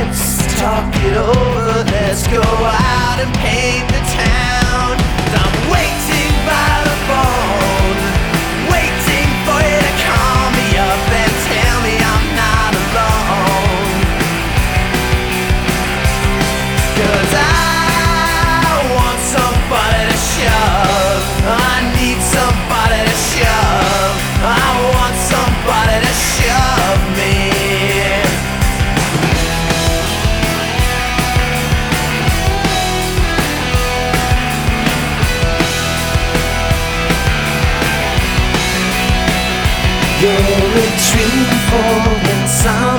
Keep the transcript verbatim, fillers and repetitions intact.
let's talk it over. Let's go out and paint the town. I'm waiting by the phone, waiting for you to call me up and tell me I'm not alone. 'Cause I want somebody to shove, I need somebody to shove, I want somebody to shove me. You're a dream falling sound.